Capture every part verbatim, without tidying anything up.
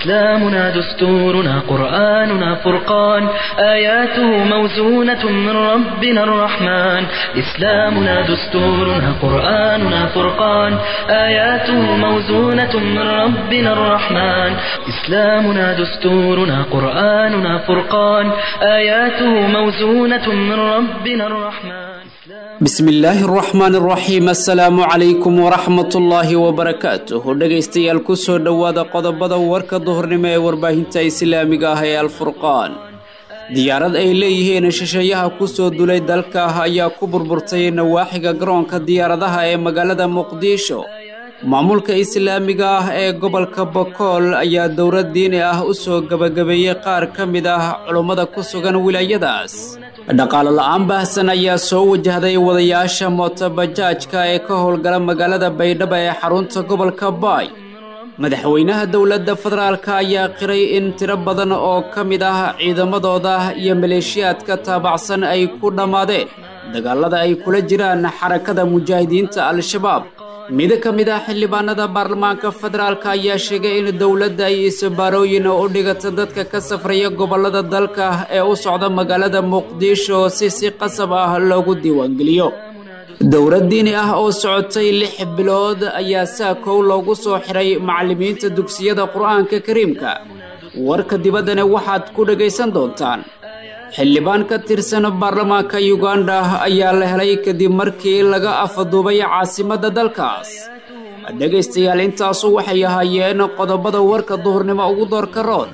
إسلامنا دستورنا قرآننا فرقان آياته موزونة من ربنا الرحمن إسلامنا دستورنا قرآننا فرقان آياته موزونة من ربنا الرحمن إسلامنا دستورنا قرآننا فرقان آياته موزونة من ربنا الرحمن بسم الله الرحمن الرحيم السلام عليكم ورحمة الله وبركاته dhageystayaal ku soo dhawaada qodobada warka duhurnimo ee warbaahinta islaamiga ah ee Al-Furqaan diyaarad ay leeyihiin shisheeyaha ku soo dulay dalka ayaa ku burburtay nawaaxiga garoonka diyaaradaha ee magaalada Muqdisho maamulka islaamiga ah ee gobolka Boqol ayaa dowlad diini ah u soo gabagabeeyay qaar ka mid ah culimada ku sugan wilaayadaas dhaqaale la'aan baahsan ayaa soo wajahday wadayaasha mootobajaajka ee ka howlgala magaalada Baydhabo ee xarunta gobolka Baay madaxweynaha dowladda federaalka ayaa qiray in tiro badan oo ka mid ah ciidamadooda iyo maleeshiyaadka taabacsan ay ku dhamaadeen dagaalada ay kula jiraan xarakada mujaahidiinta al-shabaab mid ka mid ah xildhibaanada baarlamaanka federaalka ayaa sheegay in dowladda ay isbaarooyin u dhigato dadka ka safraya gobolada dalka ee u socda magaalada Muqdisho si si qasab ah loogu diiwaangeliyo dowlad diini ah oo socotay lix bilood ayaa saakow loogu soo xiray macallimiinta dugsiyada quraanka kariimka warka dibaddana waxaad ku dhageysan doontaan xildhibaan ka tirsan baarlamaanka Uganda ayaa la helay kadib markii laga afduubay caasimadda dalkaas dhageystayaal intaas waxay ahaayeen qodobada warka duhurnimo ugu doorka roon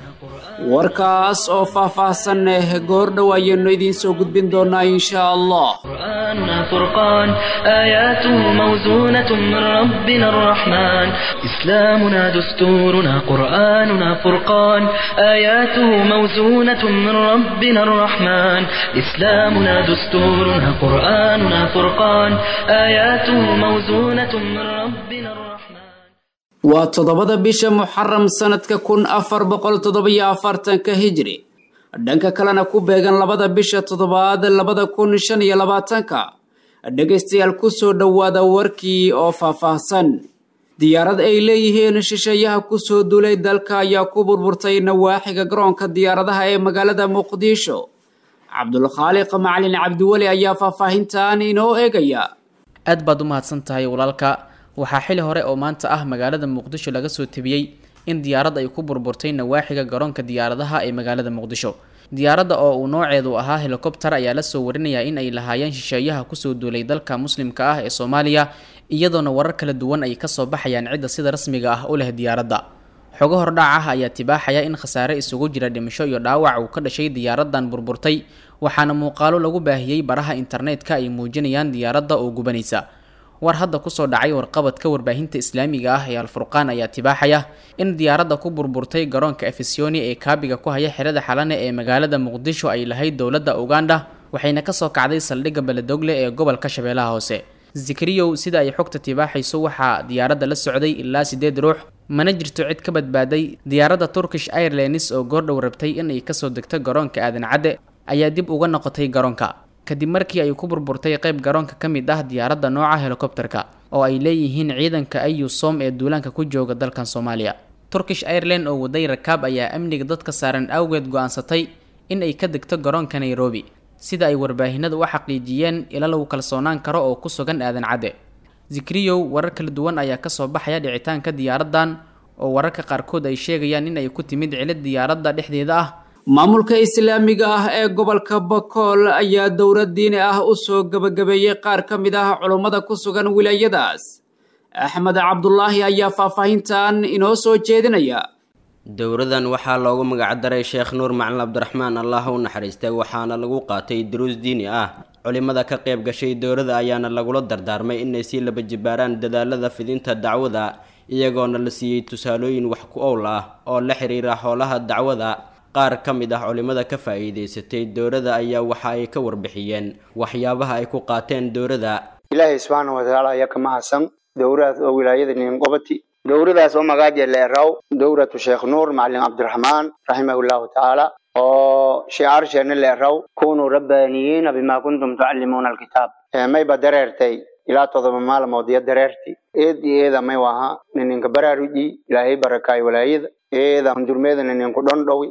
warkaas oo faahfaahsan goor dhawaayeen idin soo gudbin doonaa insha Allah قرآننا فرقان آياته موزونة من ربنا الرحمن إسلامنا دستورنا قرآننا فرقان آياته موزونة من ربنا الرحمن إسلامنا دستورنا قرآننا فرقان آياته موزونة من ربنا الرحمن waa toddobada bisha Muharram sanadka kun afar boqol toddoba iyo afartan-ka hijri dhanka kalena ku beegan labada bisha toddobaad labada kun shan iyo labaatanka dhageystayaal ku soo dhawaada warkii oo faahfaahsan diyaarad ay leeyihiin shisheeyaha ku soo dulay dalka ayaa ku burburtay nawaaxiga garoonka diyaaradaha ee magaalada Muqdisho Cabdul Khaliq Macalin Cabdiwali ayaa faahfaahintan inoo eegaya aad baad u mahadsantahay walaalka waxaa xili hore oo maanta ah magaalada Muqdisho laga soo tabiyay in diyaarad ay ku burburtay nawaaxiga garoonka diyaaradaha ee magaalada Muqdisho diyaaradda oo uu nooceedu ahaa helicopter ayaa la soo warinayaa in ay lahaayeen shisheeyaha ku soo duulay dalka muslimka ah ee Soomaaliya iyadoona warar kala duwan ay ka soo baxayaan cid sida rasmiga ah u leh diyaaradda xogo hordhac ah ayaa tibaaxaya in khasaare isugu jira dhimasho iyo dhaawac uu ka dhashay diyaaradan burburtay waxaana muuqaalo lagu baahiyay baraha internetka ay muujinayaan diyaaradda oo gubanaysa war hadda ku soo dhacay warqabadka warbaahinta islaamiga ah ee Al-Furqaan ayaa tibaaxaya in diyaaradda ku burburtay garoonka Efesioni ee kaabiga ku haya xirada xalane ee magaalada Muqdisho ay lahayd dowladda Uganda waxayna ka soo kacday saldhigga Baladogle ee gobolka Shabeellaha Hoose Zikriyo sida ay xogta tibaaxayso waxa diyaaradda la socday ilaa sideed ruux mana jirto cid ka badbaaday diyaaradda Turkish Airlines oo goordhow rabtay in ay ka soo degto garoonka Aadan Cadde ayaa dib uga noqotay garoonka kadib markii ay ku burburtay qayb garoonka ka mid ah diyaaradda nooca helicopterka oo ay leeyihiin ciidanka A U S O M ee duulaanka ku jooga dalkan Soomaaliya Turkish Airlines oo waday rakaab ayaa amniga dadka saaran awgeed go'aansatay in ay ka degto garoonka Nairobi sida ay warbaahinadu u xaqiijiyeen ila lagu kalsoonaan karo oo ku sugan Aadan Cadde Zikriyo warar kala duwan ayaa ka soo baxaya dhicitaanka diyaaradan oo wararka qaarkood ay sheegayaan in ay ku timid cilad diyaaradda dhexdeeda ah maamulka islaamiga ah ee gobolka Boqol ayaa dowlad diini ah u soo gabagabeeyay qaar ka mid ah culimada ku sugan wilaayadaas Axmed Cabdullaahi ayaa faahfaahintan inoo soo jeedinaya dowladan waxaa loogu magac daray Sheekh Nuur Macalin Cabdiraxmaan Allah u naxariistay waxaana lagu qaatay duruus diini ah culimada ka qayb gashay dowladda ayaana lagula dardaarmay inay si laba jibaaraan dadaalada fidinta dacwada iyagoona la siiyay tusaalooyin wax ku ool ah oo la xiriira xoolaha dacwada qaar ka mid ah culimada ka faa'iideysatay dowladda ayaa waxa ay ka warbixiyeen waxyaabaha ay ku qaateen dowladda Ilaahay subhanahu wa ta'ala ayaa ka mahadsan dowlad oo wilaayada nin qobati dowladaas oo magaaje leeraw dowladu Sheekh Nuur Macalin Cabdiraxmaan rahimahullahu ta'ala oo shi'aar sheena leeraw kunu rabbaniyin bima kuntum tu'allimuna alkitab may badarertay ila todoba maalmood iyo dareerti eed eeda may waha ninka baraaruji Ilaahay barakay wilaayada eeda hundurmeedana nin ku dhandhowi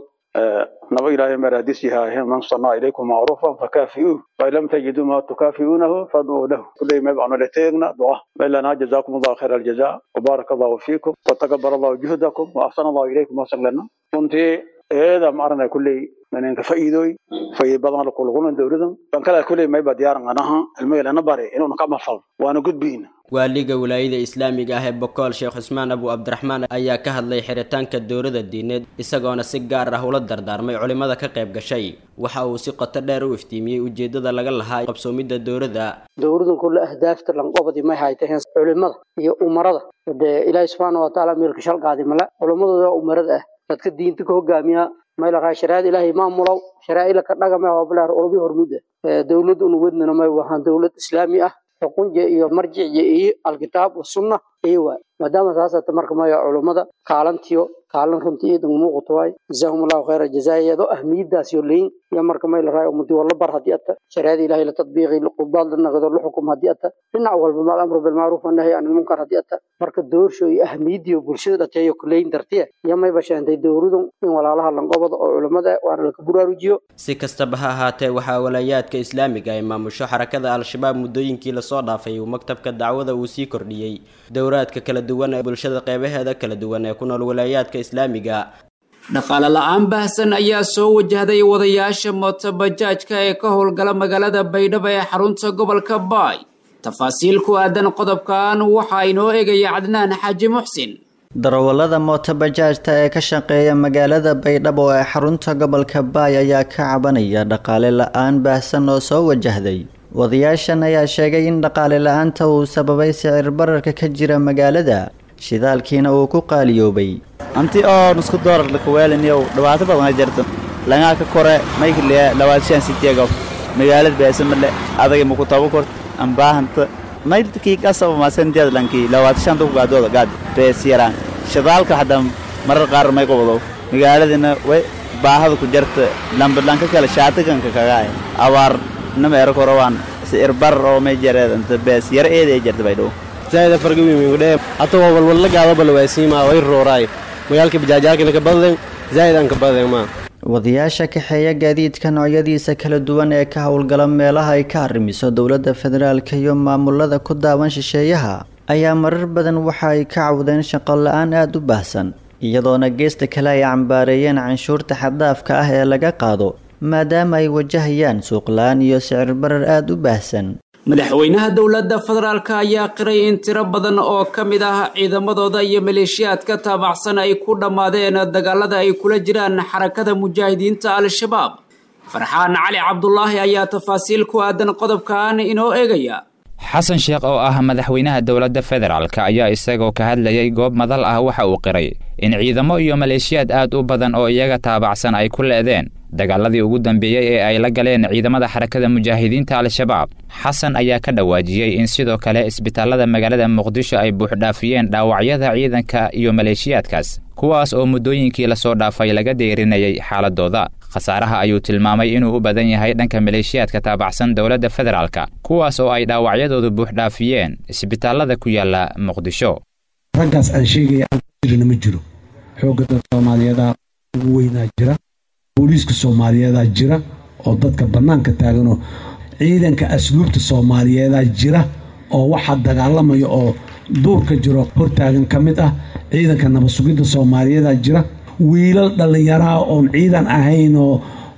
نبي إلهي مرادسها من صنع إليكم معروفا فكافئوه فإن لم تجدوا ما تكافئونه فادعوا له كل ما يبعنوا لتيغنا دعاء بلنا جزاكم الله خير الجزاء وبارك الله فيكم وتقبل الله جهدكم وأحسن الله إليكم وسلنا كنت هذا معنا كل من كفايدوي في بعض القلوبنا دورهم فكلا كل ما يبقى ديار عنها الميل أنا بري إنه نكمل فل وأنا قد بين waaliga wilaayada islaamiga ah ee Boqol Sheekh Usmaan Abu Abdurrahmaan ayaa ka hadlay xiritaanka dowladda diineed isagoona si gaar ah ula dardaarmay culimada ka qayb gashay waxa uu si qoto dheer u iftiimiyay ujeedada laga lahaa qabsoomida dowladda dowladdu kullu ahdaafta lan qobadi ma hayteen culimada iyo umarada Ilaahay subhanahu wa ta'ala meelka shal qaadimala culimada umarada ah dadka diinta ka hogaamiya meel raashiraad Ilaahay maamulow sharaa'il ka dhagama oo bilaar urbi hormuud dowladdu uu wadnana ma wahan dowlad islaami ah xukunje iyo marjiye iyo alkitaab wa sunna eewa maadaama taasata marka ma culimada kaalantiyo kaalan runtii idin muuqato way jazakumullahu khayra jazaayado ahmiidaas iyo leeyin ya marka ma la raayo umti wala bar hadii ata shariicada ilaahay la tadbiiqi qudal naqdo la xukum hadii ata dhinac walba ma amru bil ma'ruf wa nahy anil munkar hadii ata marka doorsho iyo ahmiidiyo bulshada dhateeyo kuleyn dartiya ya may bashaantay dowladdu in walaalaha lan qobada oo culimada waan la buraarujiyo si kastaba ha ahaatee waxa walaayadka islaamiga ay maamusho xarakada al-shabaab muddooyinkii la soo dhaafay uu maktabka dacwada uu sii kordhiyay dowraadka kala duwan ee bulshada qaybaheeda kala duwan ee ku nool walaayadka islaamiga dhaqaale la'aan baahsan ayaa soo wajahday wadayaasha mootobajaajka ee ka howlgala magaalada Baydhabo ee xarunta gobolka Baay tafaasiil ku aadan qodobkan waxa inoo eegaya Cadnaan Xaaji Muxsin darawallada mootobajaajta ee ka shaqeeya magaalada Baydhabo ee xarunta gobolka Baay ayaa ka cabanaya dhaqaale la'aan baahsan oo soo wajahday wadayaashan ayaa sheegay in dhaqaale la'aanta uu sababay sicir bararka ka jira magaalada shidaalkiina uu ku qaaliyoobay anti oo nusku doolar la kuweelinayo dhawaato badan jirto laga ka kore maykle lawaashan sitiyago magaalada beesamle adaga ma ku taabo kor am baahanta maydkii ka soo maasan jadlanki lawaashan dad gaadooda gaad beesiraan shidaalka hadam marar qaar may qowdo magaaladina way baahada ku jirta lambalanka kala shaatigan ka kaga awaar nameero korowaan sicir bar oo may jireed inta bees yar eeday jirta Baydhabo زايد فرق بيني وده حتى هو والله قاعد بالواسيمة ويرو راي مجالك بجاجاك إنك بدل زايد إنك بدل ما wadayaasha kaxeeya gaadiidka noocyadiisa kala duwan ee ka howlgala meelaha ay ka arrimiso dowladda federaalka iyo maamulada ku daawan shisheeyaha ayaa marar badan waxa ay ka cawdeen shaqo la'aan aad u baahsan iyadoona geesta kale ay cambaareeyeen canshuurta xad-dhaafka ah ee laga qaado maadaama ay wajahayaan suuq la'aan iyo sicir barar aad u baahsan madaxweynaha dowladda federaalka ayaa qiray in tiro badan oo ka mid ah ciidamadooda iyo maleeshiyaadka taabacsan ay ku dhammaadeen dagaalada ay kula jiraan xarakada mujaahidiinta al-shabaab farxaan cali cabdulaahi ayaa tafaasiil ku aadan qodobkan inoo eegaya xasan sheekh oo ah madaxweynaha dowladda federaalka ayaa isagoo ka hadlayay goob madal ah waxa uu qiray in ciidamo iyo maleeshiyaad aad u badan oo iyaga taabacsan ay ku leedeen dagaaladii ugu dambeeyay ee ay la galeen ciidamada xarakada mujaahidiinta al-shabaab xasan ayaa ka dhawaajiyay in sidoo kale isbitaalada magaalada muqdisho ay buux dhaafiyeen dhaawacyada ciidanka iyo maleeshiyaadkaas kuwaas oo muddooyinkii la soo dhaafay laga deerinayay xaaladooda khasaaraha ayuu tilmaamay inuu u badan yahay dhanka maleeshiyaadka taabacsan dowladda federaalka kuwaas oo ay dhaawacyadoodu buux dhaafiyeen isbitaalada ku yaala muqdisho raggaas aan sheegaya aan jirina ma jiro xoogga dadka Soomaaliyeed ugu weynaa jira booliiska Soomaaliyeed jira oo dadka banaanka taagan oo ciidanka asluubta Soomaaliyeed jira oo waxa dagaalamaya oo duurka jiro hortaagan kamid ah ciidanka nabad sugidda Soomaaliyeed jira wiilal dhalinyaro oo ciidan ahayn oo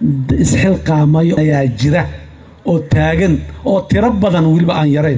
isxilqaamay ayaa jira oo taagan oo tiro badan waliba aan yareyn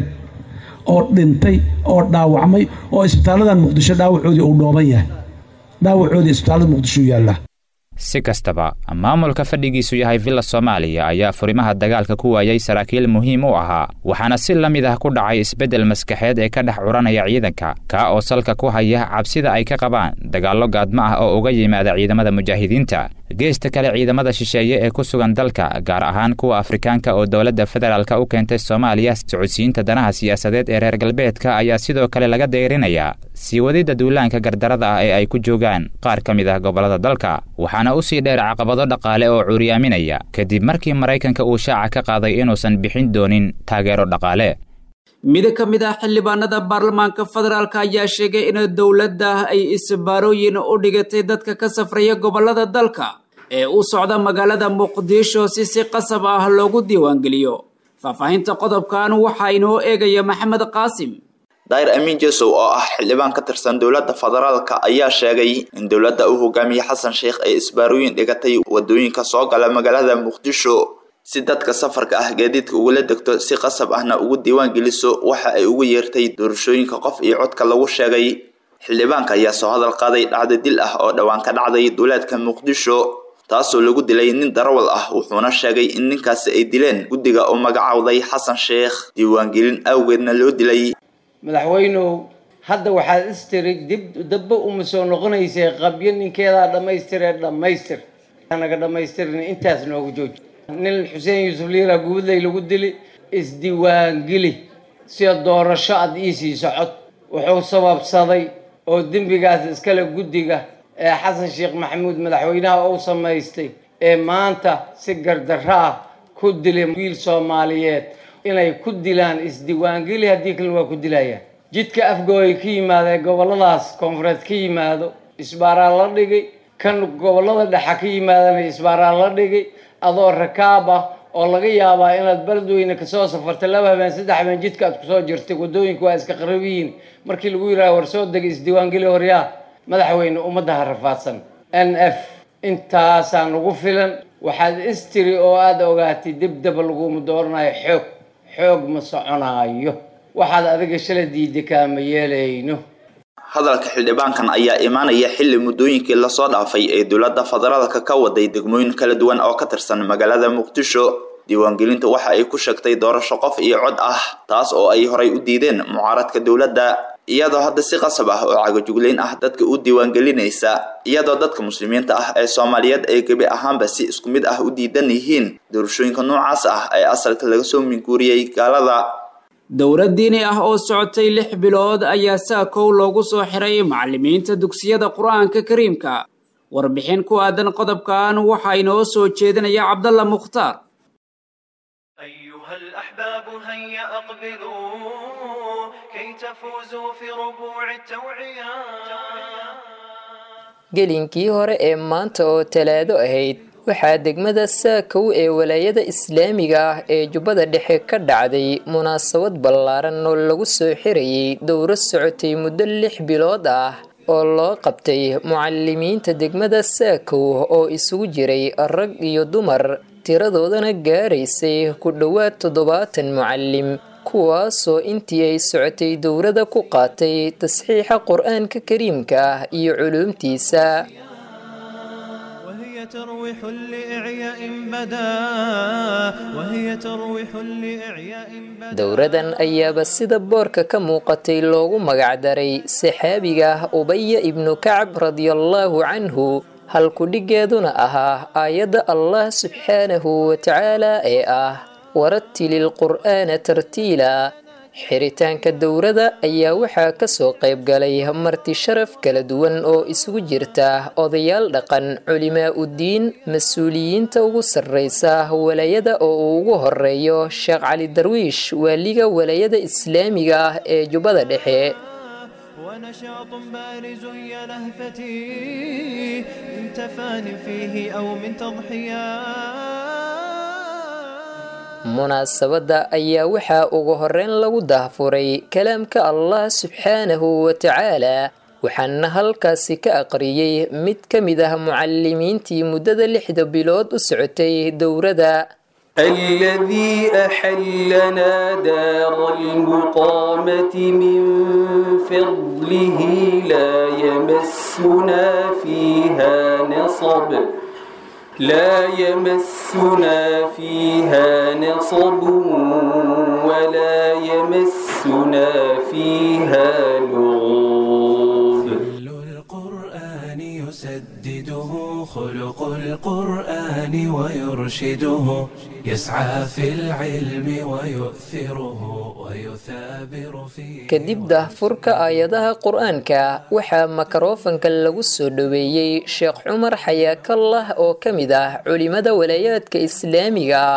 oo dhintay oo dhaawacmay oo isbitaaladan Muqdisho dhaawacoodii uu dhooban yahay dhaawacoodii isbitaalada Muqdisho yaala si kastaba maamulka fadhigiisu yahay Villa Soomaaliya ayaa furimaha dagaalka ku waayay saraakiil muhiim u ahaa waxaana si la mid ah ku dhacay isbedel maskaxeed ee ka dhex curanaya ciidanka ka oo salka ku haya cabsida ay ka qabaan dagaallo gaadma ah oo uga yimaada ciidamada mujaahidiinta geesta kale ciidamada shisheeye ee ku sugan dalka gaar ahaan kuwa Afrikaanka oo dowladda federaalka u keentay Soomaaliya socodsiinta danaha siyaasadeed ee reer galbeedka ayaa sidoo kale laga deerinaya sii wadida duulaanka gardarada ah ee ay ku joogaan qaar ka mid ah gobolada dalka waxaana u sii dheer caqabado dhaqaale oo cuuriyaaminaya kadib markii Mareykanka uu shaaca ka qaaday inuusan bixin doonin taageero dhaqaale mid ka mid ah xildhibaanada baarlamaanka federaalka ayaa sheegay in dowladda ay isbaarooyin u dhigatay dadka ka safraya gobolada dalka ee u socda magaalada muqdisho si si qasab ah loogu diiwaangeliyo faahfaahinta qodobkan waxaa inoo eegaya maxamed qaasim. daahir amiin jesow oo ah xildhibaan ka tirsan dowladda federaalka ayaa sheegay in dowladda uu hogaamiye xasan sheekh ay isbaarooyin dhigatay wadooyinka soo gala magaalada muqdisho si dadka safarka ah gaadiidka ugula degto si qasab ahna ugu diiwaan geliso waxa ay ugu yeertay doorashooyinka qof iyo codka lagu sheegay. xildhibaanka ayaa soo hadal qaaday dhacdo dil ah oo dhawaan ka dhacday duleedka muqdisho taasoo lagu dilay nin darawal ah wuxuuna sheegay in ninkaasi ay dileen guddiga oo magacawday xasan sheekh diiwaangelin awgeedna loo dilay. madaxweynuhu hadda waxaad istiri dib dabba uma soo noqonaysay qabyo ninkeedaa dhammaystiree dhammaystir anaga dhammaystirin intaas noogu jooji. nin xuseen yuusuf liira guudley lagu dili isdiiwaangeli sida doorasho aad ii sii socod wuxuu sababsaday oo dembigaas iskale guddiga ee xasan sheekh maxamuud madaxweynaha uu samaystay ee maanta si gardarro ah ku dilay wiil soomaaliyeed inay ku dilaan isdiiwaangeli haddii kalena waa ku dilayaan. jidka afgooy ka yimaada goboladaas koonfureed ka yimaado isbaaraa la dhigay kan gobolada dhexa ka yimaadana isbaaraa la dhigay adoo rakaab ah oo laga yaabaa inaad beledweyne kasoo safartay laba habeen saddex habeen jidka aad kusoo jirtay wadooyinku waa iska qarab yihiin markii lagu yidhaha war soo dega isdiiwaangeli horyaa madaxweyne ummadda ha rafaadsan. n f intaasaa nagu filan waxaad istiri oo aada ogaatay dibdaba laguma dooranayo xoog xoog ma soconaayo waxaad adiga shalay diiday kaama yeelayno. hadalka xildhibaankan ayaa imaanaya xilli muddooyinkii lasoo dhaafay ee dowladda federaalka ka waday degmooyin kala duwan oo ka tirsan magaalada muqdisho. diiwaangelinta waxa ay ku sheegtay doorasho qof iyo cod ah taas oo ay horay u diideen mucaaradka dowladda iyadoo hadda si qasab ah oo cagajugleyn ah dadka u diiwaangelinaysa iyadoo dadka muslimiinta ah ee Soomaaliyeed ay gabi ahaanba si isku mid ah u diidan yihiin doorashooyinka noocaas ah ee asalka laga soo minguuriyay gaalada. dowlad diini ah oo socotay lix bilood ayaa saakow loogu soo xiray macallimiinta dugsiyada qur-aanka kariimka. warbixin ku aadan qodobkan waxaa inoo soo jeedinaya cabdalla mukhtaar. أيها الأحباب هيا أقبلوا كي تفوزوا في ربوع التوعية. gelinkii hore ee maanta oo talaado ahayd waxaa degmada saakow ee walaayada islaamiga ah ee jubbada dhexe ka dhacday munaasabad ballaaran oo lagu soo xirayay dowro socotay muddo lix bilood ah oo loo qabtay mucallimiinta degmada saakow oo isugu jiray rag iyo dumar tiradoodana gaaraysay ku dhowaad toddobaatan mucallim kuwaasoo intii ay socotay dowrada ku qaatay tasxiixa qur-aanka kariimka ah iyo culuumtiisa. ترويح لإعياء بدا وهي ترويح لإعياء بدا. dowradan ayaaba sida boorka ka muuqatay loogu magacdaray saxaabiga ubaya ibnu kacab radiyallahu canhu halku dhigeeduna ahaa aayadda allah subxaanahu watacaala ee ah warattilil qur'aana tartiila. xiritaanka dowrada ayaa waxaa kasoo qayb galay marti sharaf kala duwan oo isugu jirta odayaal dhaqan culimaa uddiin mas-uuliyiinta ugu sarreysa walaayada oo uu ugu horeeyo sheekh cali darwiish waaliga walaayada islaamiga ah ee jubbada dhexe. ونشاط بارز يا لهفتي من تفان فيه أو من تضحية. munaasabadda ayaa waxaa ugu horeyn lagu daahfuray kalaamka allah subxaanahu watacaala waxaana halkaasi ka aqriyey mid ka mid ah mucallimiintii muddada lixda bilood u socotay dowrada. الذي أحلنا دار المقامة من فضله لا يمسنا فيها نصب لا يمسنا فيها نصب ولا يمسنا فيها لغوب. كل القرآن يسدده خلق القرآن ويرشده يسعى في العلم ويؤثره ويثابر فيه. kadib daahfurka aayadaha qur-aanka waxaa makrofanka lagu soo dhaweeyey sheekh cumar xayaakallah oo ka mid ah culimada walaayaadka islaamiga ah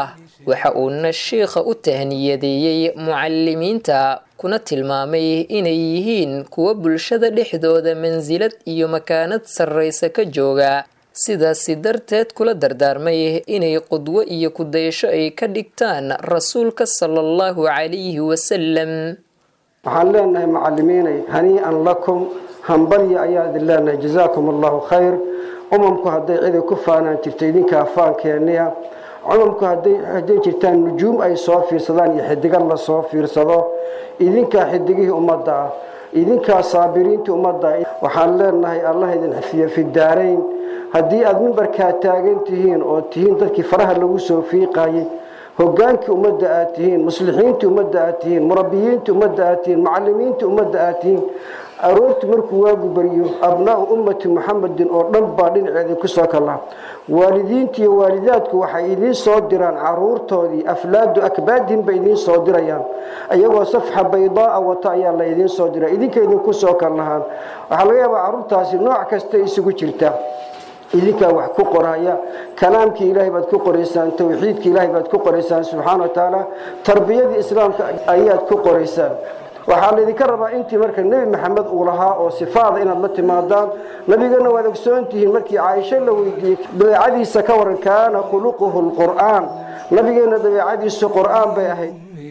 waxa uuna sheikha u tahniyadeeyey mucalimiinta kuna tilmaamay inay yihiin kuwa bulshada dhexdooda mansilad iyo makaanad sarraysa ka jooga sidaasi darteed kula dardaarmay inay qudwo iyo kudayasho ay ka dhigtaan rasuulka sala allahu calayhi wasalam. waxaan leenahay macalimiinay hanii'an lakum hambalya ayaa idin leenahay jazaakum allahu khayr. umamku hadday ciday ku faanaan jirto idinkaa faankeeniya. umamku hadday hadday jirtaan nujuum ay soo fiirsadaan iyo xidigan la soo fiirsado idinkaa xidigihii ummadda ah idinkaa saabiriintii ummadda ah. waxaan leenahay allah idin xafiya fi daarayn. haddii aad mimbarkaa taagan tihiin oo tihiin dadkii faraha lagu soo fiiqayay hogaankii ummadda aad tihiin muslixiintii ummadda aad tihiin murabbiyiintii ummadda aad tihiin macallimiintii ummadda aad tihiin aroortii markuu waagu bariyo abnaa'u ummati muxamedin oo dhan baa dhinaceeda ku soo kala. waalidiintii iyo waalidaadku waxay idiin soo diraan caruurtoodii aflaadu akbaadin bay idiin soo dirayaan ayagoo safxa baydaa wata ayaa la idiin soo diray idinka idinku soo kalnahaan. waxaa laga yaabaa caruurtaasi nooc kasta isugu jirta. idinkaa wax ku qoraya kalaamkii ilaahay baad ku qoraysaan tawxiidkii ilaahay baad ku qoraysaan subxaana wa tacaala tarbiyadii islaamka ayaad ku qoraysaan. waxaa laydinka rabaa intii marka nebi maxamed uu lahaa oo sifaada inaad la timaadaan. nabigana waad ogsoon tihiin markii caaisho la weydiiyey dabeecadiisa ka waran kaana khuluquhu lqur'aan. nabigeena dabeecadiisu qur'aan bay ahayd.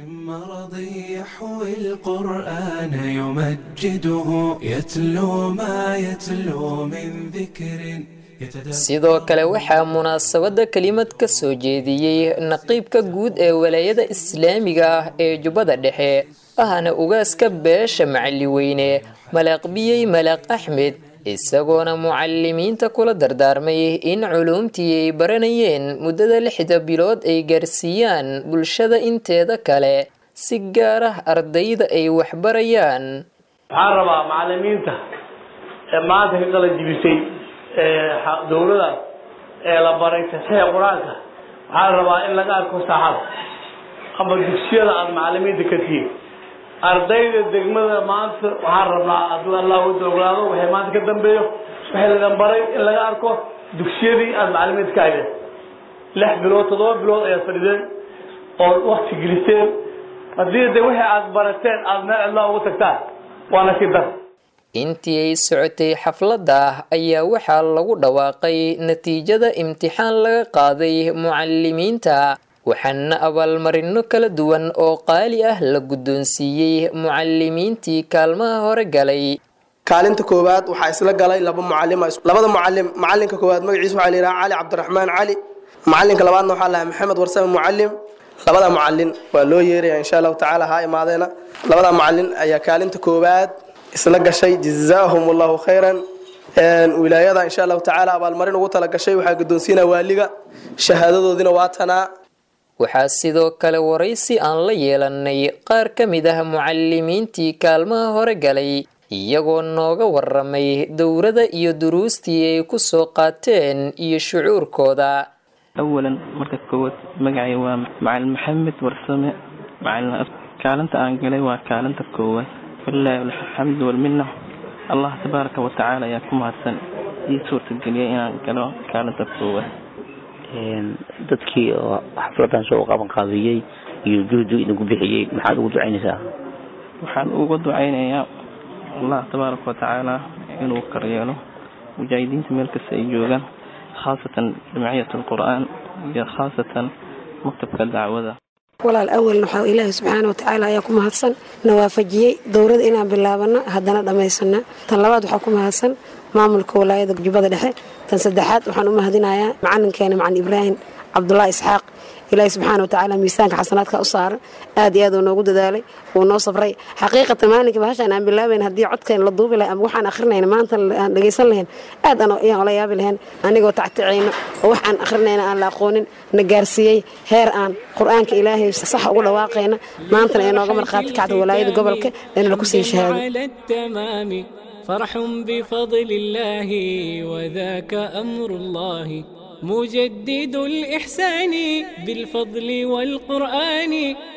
يحوي القرآن يمجده يتلو ما يتلو من ذكر. sidoo kale waxaa munaasabada kelimad ka soo jeediyey naqiibka guud ee walaayada islaamiga ah ee jubbada dhexe ahna ugaaska beesha macalli weyne malaaq biyey malaaq axmed isagoona mucalimiinta kula dardaarmay in culuumtii ay baranayeen muddada lixda bilood ay gaarsiiyaan bulshada inteeda kale si gaar ah ardayda ay waxbarayaan. waxaan rabaa macalimiinta ee maanta ka qala jibisay dowladaas ee la baray tasiixa qur-aanka waxaa la rabaa in laga arko saaxada ama dugsiyada aada macalimiinta ka tihiin. ardayda degmada maanta waxaan rabnaa hadduu allah u dogolaado waxay maanta ka dambeeyo waxay ladan baray in laga arko dugsiyadii aada macalimiinta ka haydeen. lix bilood toddoba bilood ayaad fadhideen oo wakti geliseen. haddii de wixii aada barateen aada meel cidlaa ugu tagtaan waana si dar. intii ay socotay xafladda ayaa waxaa lagu dhawaaqay natiijada imtixaan laga qaaday mucalimiinta waxaana abaalmarino kala duwan oo qaali ah la guddoonsiiyey mucalimiintii kaalmaha hore galay. kaalinta koowaad waxaa isla galay laba mucalim labada mucalim macalinka koowaad magaciisa waxaa la yidhaha cali cabdiraxmaan cali. macalinka labaadna waxaa lahaa maxamed warsame mucalim. labada mucalin waa loo yeeraya insha allahu tacaala ha imaadeena. labada mucalin ayaa kaalinta koowaad isla gashay jazaahum allahu khayran. wilaayada insha allahu tacaala abaalmarin ugu tala gashay waxaa guddoonsiinaa waaliga shahaadadoodina waa tanaa. waxaa sidoo kale waraysi aan la yeelanay qaar ka mid ah mucalimiintii kaalmaha hore galay iyagoo nooga waramay dowrada iyo duruustii ay ku soo qaateen iyo shucuurkooda. أولا مركز كوت مقعي ومعلم محمد ورسمة معلم كالنت أنجلي وكالنت كوت فلله الحمد والمنة الله تبارك وتعالى يكون هسن يسورة الجلية إن أنجلوا كالنت كوت dadkii xafladan soo qaban qaadiyay iyo juhdu inagu bixiyay maxaad ugu ducaynaysaa? waxaan ugu ducaynayaa Allah tabaaraka wa tacaala inuu karyeelo mujaahidiinta meel kasta ay joogaan خاصة جمعية القرآن خاصة مكتب الدعوة. ولا الأول نحو إله سبحانه وتعالى يكون هاتسن نوافجي دورة إنا باللابنا هدنا دميسنا تلواد وحكم هاتسن معمل كولاية جبادة لحي تنسدحات وحنو مهدنا يا معنا كان مع إبراهيم عبد الله إسحاق إلهي سبحانه وتعالى ميسانك حسناتك أصار آدي آدو نوجود ذلك ونوصف رأي حقيقة مالك بهاش أنا بالله بين هدي عد كان للضوب لا أبوحنا آخرنا هنا ما أنت لقيسن لهن آد أنا إيه ولا يابل هن أنا جو تحت عينه ووحنا آخرنا هنا أنا لاقون نجارسي هير آن قرآنك إلهي صح ولا واقعنا ما أنت لأنه قمر خاتك عد ولا يد قبلك لأن لكوسي شهادة. فرح بفضل الله وذاك أمر الله مجدد الإحسان بالفضل والقرآن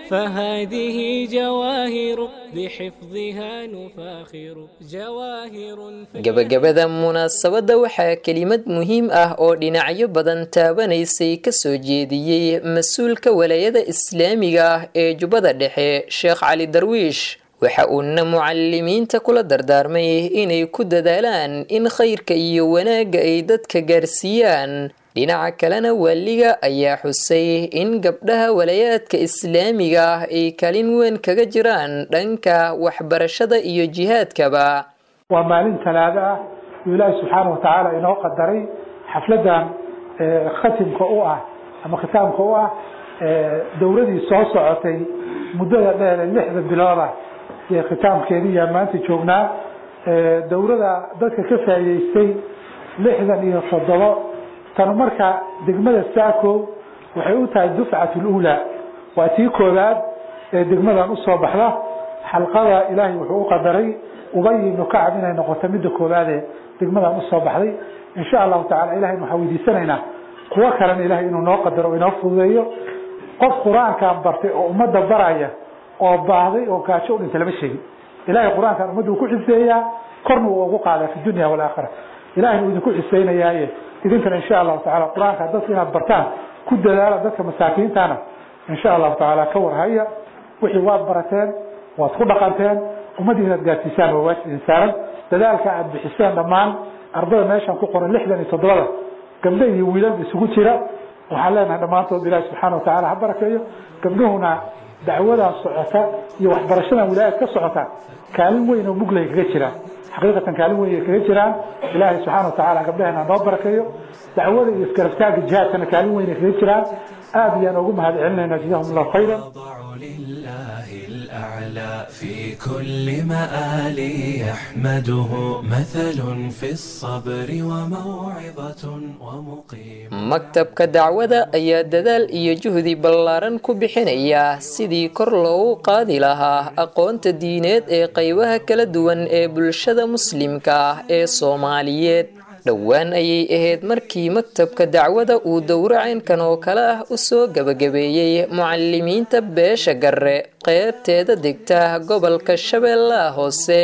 فهذه جواهر بحفظها نفاخر جواهر gabagabada munaasabadda waxaa kelimad muhiim ah oo dhinacyo badan taabanaysay ka soo jeediyey mas-uulka walaayada islaamiga ah ee jubbada dhexe sheekh cali darwiish waxa uuna mucalimiinta kula dardaarmay inay ku dadaalaan in khayrka iyo wanaagga ay dadka gaarsiiyaan dhinaca kalena waaliga ayaa xusay in gabdhaha walayaadka islaamiga ah ay kaalin weyn kaga jiraan dhanka waxbarashada iyo jihaadkaba waa maalin talaado ah oo ilaahay subxaanahu wa tacaala inoo qadaray xafladan khatimka u ah ama khitaamka u ah dowladii soo socotay muddada dheer lixda bilood ah ee khitaamkeedii yaa maanta joognaa dowladda dadka ka faa'iideystay lixdan iyo toddoba tan marka degmada Saako waxay u tahay dufcatul ula waa tii koobaad ee degmadan u soo baxda xalqada ilaahay wuxuu u qadaray ubay ibn kacab inay noqoto mid koobaad ee degmadan u soo baxday insha Allah ta'ala ilaahay waxaan weydiisanaynaa kuwa kale ilaahay inuu noo qadaro inoo fududeeyo qof quraanka bartay oo umada baraya oo baahday oo gaajo u dhintay lama sheegin ilaahay quraanka umadu ku xiseeyaa korna uu ugu qaadaa fi dunya wal aakhirah ilaahay uu idinku xiseenayaa idinkana insha Allah ta'ala quraanka dadka inaad bartaan ku dadaala dadka masaakiintana insha Allah ta'ala ka warhaya wixii waad barateen waad ku dhaqanteen umadiina gaarsiisaan waa waajib insaan dadaalka aad bixisaan dhamaan ardada meeshan ku qoran lixdan iyo toddoba gabdho iyo wiilal isugu jira waxaan leenahay dhamaantood ilaahay subxaanahu wa ta'ala ha barakeeyo gabdhuhuna dacwada socota iyo waxbarashada wilaayad ka socota kaalin weyn oo muglay kaga jira xaqiiqatan kaalin weyn kaga jiraan ilaahay subxaanahu wa ta'ala gabdhahana noo barakeeyo dacwada iyo iskaraftaaga jihaadkana kaalin weyn kaga jiraan aad ayaan ugu mahadcelinayna jazakumullahu khayran لله الأعلى في كل مآل يحمده مثل في الصبر وموعظة ومقيم maktabka dacwada ayaa dadaal iyo juhdi ballaaran ku bixinaya sidii kor loogu qaadi lahaa aqoonta diineed ee qaybaha kala duwan ee bulshada muslimka ah ee Soomaaliyeed dhowaan ayay ahayd markii maktabka dacwada uu dowracaynkan oo kale ah u soo gabagabeeyay mucalimiinta beesha garre qaybteeda degta gobolka Shabeellaha Hoose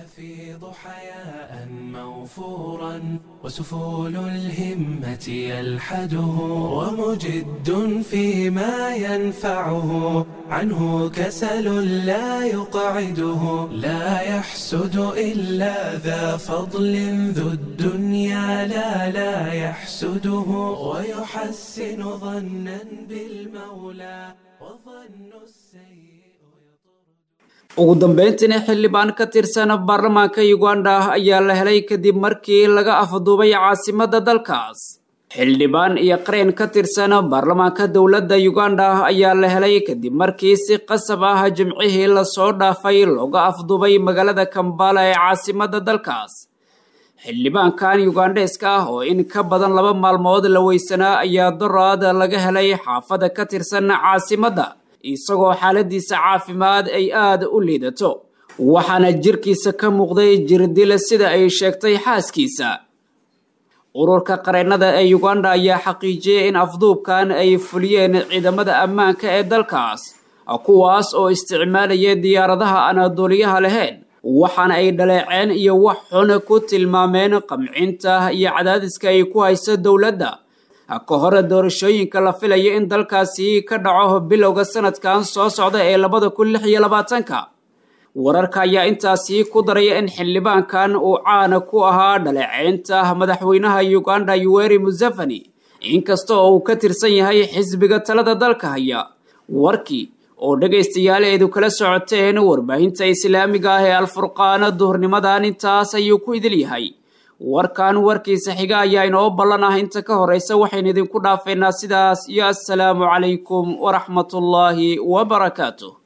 وسفول الهمة يلحده ومجد فيما ينفعه عنه كسل لا يقعده لا يحسد إلا ذا فضل ذو الدنيا لا لا يحسده ويحسن ظنا بالمولى وظن السيء ugu dambeyntiina xildhibaan ka tirsan baarlamaanka Uganda ayaa la helay kadib markii laga afduubay caasimadda dalkaas xildhibaan iyo qareen ka tirsan baarlamaanka dawladda Uganda ayaa la helay kadib markii si qasab ah jimcihii la soo dhaafay looga afduubay magaalada Kampala ee caasimadda dalkaas xildhibaankan Ugandeska ah oo in ka badan laba maalmood la weysanaa ayaa daraad laga helay xaafada ka tirsan caasimadda isagoo xaaladiisa caafimaad ay aad u liidato waxaana jirkiisa ka muuqday jirdil sida ay sheegtay xaaskiisa ururka qareennada ee Uganda ayaa xaqiijiyay in afduubkan ay fuliyeen ciidamada ammaanka ee dalkaas kuwaas oo isticmaalaya diyaaradaha aan duuliyaha lahayn waxaana ay dhaleeceen iyo wax xun ku tilmaameen qamcinta iyo cadaadiska ay ku hayso dawladda ka hor doorashooyinka la filayo in dalkaasi ka dhaco bilowga sanadkan soo socda ee laba kun iyo lix iyo labaatan wararka ayaa intaasi ku daraya in xildhibaankan uu caan ku ahaa dhaleeceynta madaxweynaha Uganda Yoweri Museveni inkastoo uu ka tirsan yahay xisbiga talada dalka haya warkii oo dhageystayaal eedu kala socoteen warbaahinta islaamiga ah ee Al-Furqaan duhurnimadan intaas ayuu ku idil yahay warkan warkiisa xiga ayaa inoo ballanah inta ka horeysa waxaan idinku dhaafeynaa sidaas iyo assalaamu calaykum waraxmatullaahi wabarakaatuh